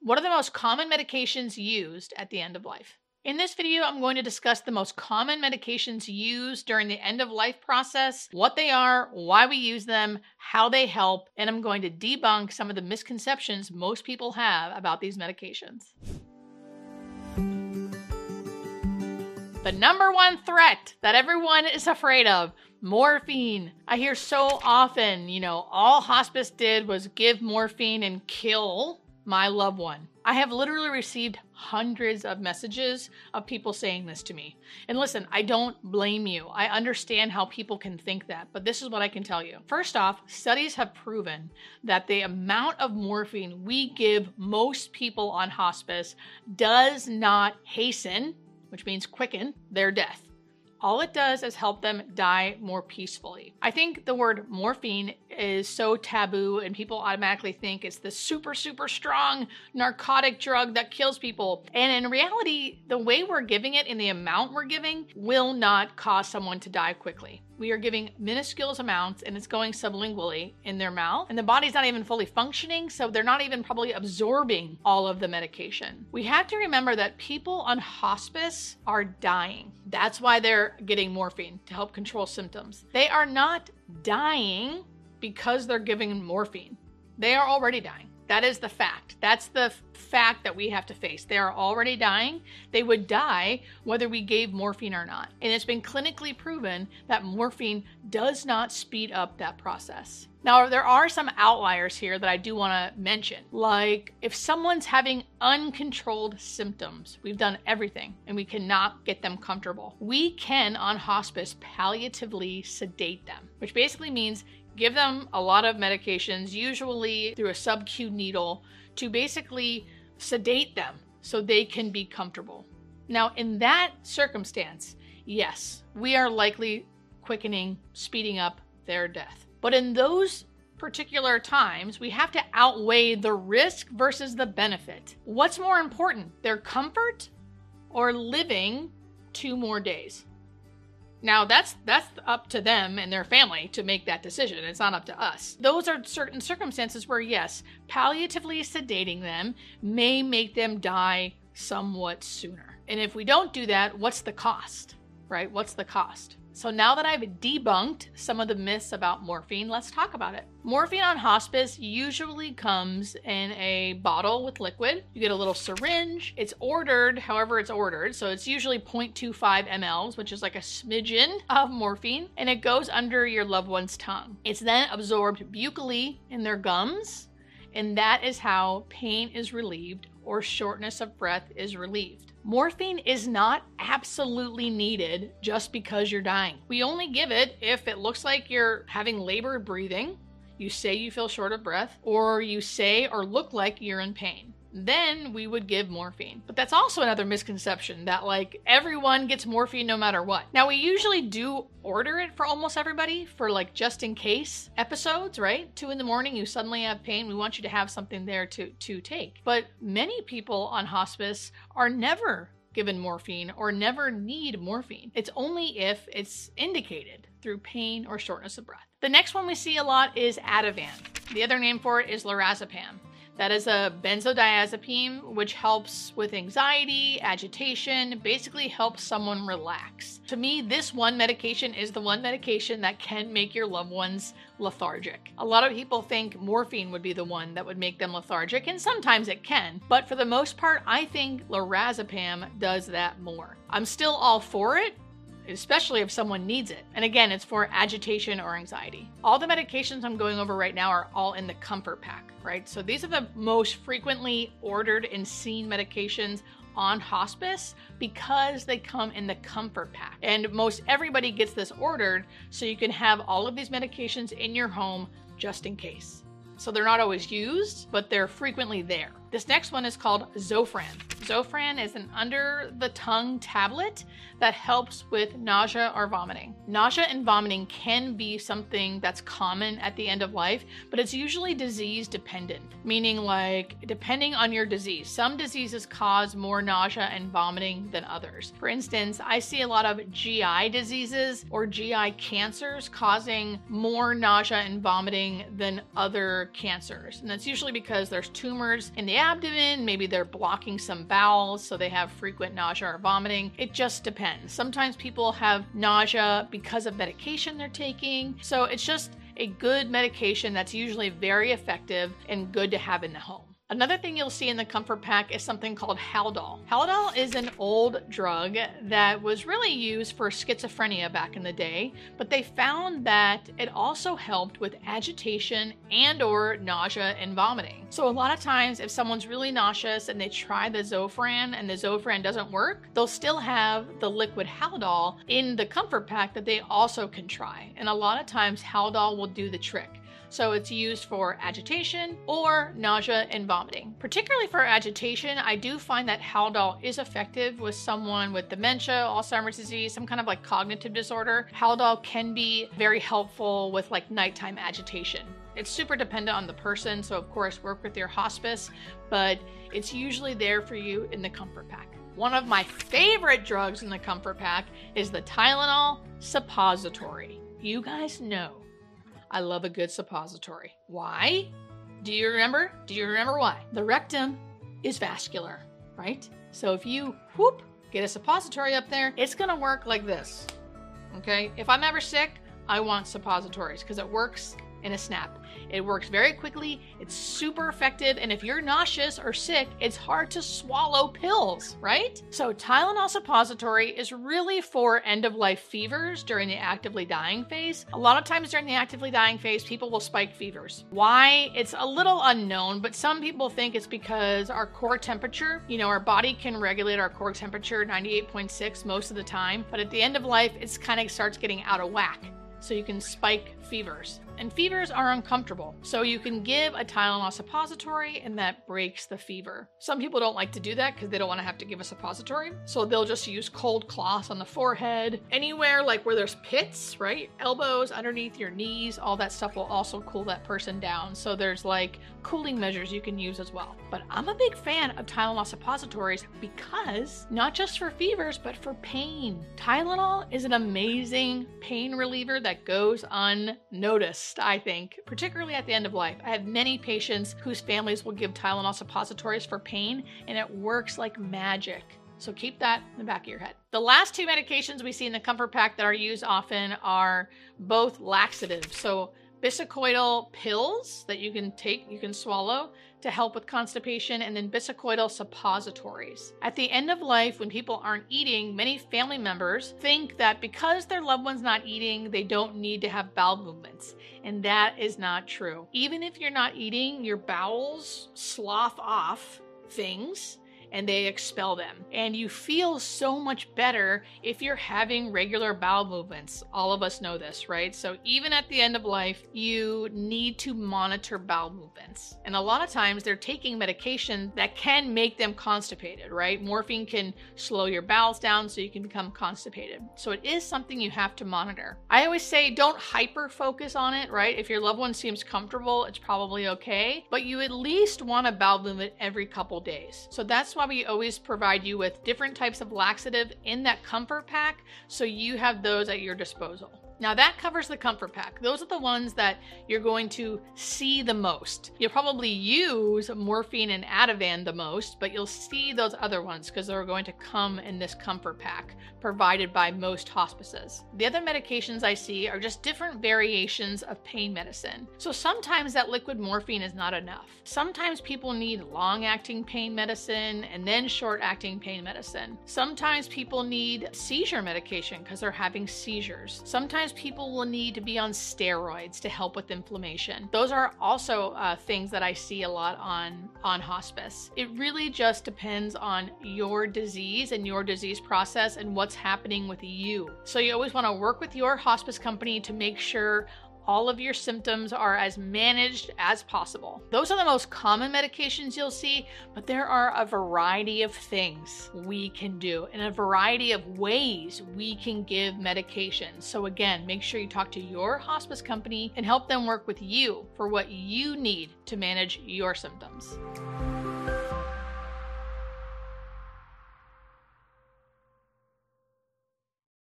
What are the most common medications used at the end of life? In this video, I'm going to discuss the most common medications used during the end-of-life process, what they are, why we use them, how they help, and I'm going to debunk some of the misconceptions most people have about these medications. The number one threat that everyone is afraid of, morphine. I hear so often, all hospice did was give morphine and kill my loved one. I have literally received hundreds of messages of people saying this to me. And listen, I don't blame you. I understand how people can think that, but this is what I can tell you. First off, studies have proven that the amount of morphine we give most people on hospice does not hasten, which means quicken, their death. All it does is help them die more peacefully. I think the word morphine is so taboo and people automatically think it's the super strong narcotic drug that kills people. And in reality, the way we're giving it and the amount we're giving will not cause someone to die quickly. We are giving minuscule amounts and it's going sublingually in their mouth, and the body's not even fully functioning, so they're not even probably absorbing all of the medication. We have to remember that people on hospice are dying. That's why they're getting morphine, to help control symptoms. They are not dying because they're giving morphine. They are already dying. That is the fact. That's the fact that we have to face. They are already dying. They would die whether we gave morphine or not. And it's been clinically proven that morphine does not speed up that process. Now, there are some outliers here that I do want to mention. Like if someone's having uncontrolled symptoms, we've done everything and we cannot get them comfortable. We can, on hospice, palliatively sedate them, which basically means give them a lot of medications, usually through a sub-Q needle, to basically sedate them so they can be comfortable. Now, in that circumstance, yes, we are likely quickening, speeding up their death. But in those particular times, we have to outweigh the risk versus the benefit. What's more important, their comfort or living 2 more days? Now, that's up to them and their family to make that decision. It's not up to us. Those are certain circumstances where, yes, palliatively sedating them may make them die somewhat sooner. And if we don't do that, what's the cost, right? What's the cost? So now that I've debunked some of the myths about morphine, let's talk about it. Morphine on hospice usually comes in a bottle with liquid. You get a little syringe. It's ordered however it's ordered. So it's usually 0.25 mLs, which is like a smidgen of morphine, and it goes under your loved one's tongue. It's then absorbed buccally in their gums, and that is how pain is relieved or shortness of breath is relieved. Morphine is not absolutely needed just because you're dying. We only give it if it looks like you're having labored breathing, you say you feel short of breath, or you say or look like you're in pain. Then we would give morphine. But that's also another misconception that everyone gets morphine no matter what. Now, we usually do order it for almost everybody for just in case episodes, right? 2 a.m, you suddenly have pain. We want you to have something there to take. But many people on hospice are never given morphine or never need morphine. It's only if it's indicated through pain or shortness of breath. The next one we see a lot is Ativan. The other name for it is lorazepam. That is a benzodiazepine, which helps with anxiety, agitation, basically helps someone relax. To me, this one medication is the one medication that can make your loved ones lethargic. A lot of people think morphine would be the one that would make them lethargic, and sometimes it can. But for the most part, I think lorazepam does that more. I'm still all for it, especially if someone needs it. And again, it's for agitation or anxiety. All the medications I'm going over right now are all in the comfort pack, right? So these are the most frequently ordered and seen medications on hospice because they come in the comfort pack. And most everybody gets this ordered so you can have all of these medications in your home just in case. So they're not always used, but they're frequently there. This next one is called Zofran. Zofran is an under-the-tongue tablet that helps with nausea or vomiting. Nausea and vomiting can be something that's common at the end of life, but it's usually disease dependent, meaning depending on your disease. Some diseases cause more nausea and vomiting than others. For instance, I see a lot of GI diseases or GI cancers causing more nausea and vomiting than other cancers. And that's usually because there's tumors in the abdomen, maybe they're blocking some bowels, so they have frequent nausea or vomiting. It just depends. Sometimes people have nausea because of medication they're taking. So it's just a good medication that's usually very effective and good to have in the home. Another thing you'll see in the comfort pack is something called Haldol. Haldol is an old drug that was really used for schizophrenia back in the day, but they found that it also helped with agitation and or nausea and vomiting. So a lot of times if someone's really nauseous and they try the Zofran and the Zofran doesn't work, they'll still have the liquid Haldol in the comfort pack that they also can try. And a lot of times Haldol will do the trick. So it's used for agitation or nausea and vomiting. Particularly for agitation, I do find that Haldol is effective with someone with dementia, Alzheimer's disease, some kind of like cognitive disorder. Haldol can be very helpful with like nighttime agitation. It's super dependent on the person, so of course work with your hospice, but it's usually there for you in the comfort pack. One of my favorite drugs in the comfort pack is the Tylenol suppository. You guys know I love a good suppository. Why? Do you remember? Do you remember why? The rectum is vascular, right? So if you get a suppository up there, it's gonna work like this, okay? If I'm ever sick, I want suppositories because it works in a snap. It works very quickly, it's super effective, and if you're nauseous or sick, it's hard to swallow pills, right? So Tylenol suppository is really for end-of-life fevers during the actively dying phase. A lot of times during the actively dying phase, people will spike fevers. Why? It's a little unknown, but some people think it's because our core temperature, our body can regulate our core temperature 98.6 most of the time, but at the end of life, it's kind of starts getting out of whack. So you can spike fevers. And fevers are uncomfortable. So you can give a Tylenol suppository and that breaks the fever. Some people don't like to do that because they don't want to have to give a suppository. So they'll just use cold cloths on the forehead. Anywhere like where there's pits, right? Elbows, underneath your knees, all that stuff will also cool that person down. So there's like cooling measures you can use as well. But I'm a big fan of Tylenol suppositories because not just for fevers, but for pain. Tylenol is an amazing pain reliever that goes unnoticed, I think, particularly at the end of life. I have many patients whose families will give Tylenol suppositories for pain, and it works like magic. So keep that in the back of your head. The last two medications we see in the comfort pack that are used often are both laxatives. So bisacodyl pills that you can take, you can swallow to help with constipation, and then bisacodyl suppositories. At the end of life, when people aren't eating, many family members think that because their loved one's not eating, they don't need to have bowel movements. And that is not true. Even if you're not eating, your bowels slough off things and they expel them. And you feel so much better if you're having regular bowel movements. All of us know this, right? So even at the end of life, you need to monitor bowel movements. And a lot of times they're taking medication that can make them constipated, right? Morphine can slow your bowels down so you can become constipated. So it is something you have to monitor. I always say don't hyper focus on it, right? If your loved one seems comfortable, it's probably okay, but you at least want a bowel movement every couple days. So that's why we always provide you with different types of laxative in that comfort pack, so you have those at your disposal. Now that covers the comfort pack. Those are the ones that you're going to see the most. You'll probably use morphine and Ativan the most, but you'll see those other ones because they're going to come in this comfort pack provided by most hospices. The other medications I see are just different variations of pain medicine. So sometimes that liquid morphine is not enough. Sometimes people need long-acting pain medicine and then short-acting pain medicine. Sometimes people need seizure medication because they're having seizures. Sometimes people will need to be on steroids to help with inflammation. Those are also things that I see a lot on hospice. It really just depends on your disease and your disease process and what's happening with you. So you always want to work with your hospice company to make sure all of your symptoms are as managed as possible. Those are the most common medications you'll see, but there are a variety of things we can do and a variety of ways we can give medication. So again, make sure you talk to your hospice company and help them work with you for what you need to manage your symptoms.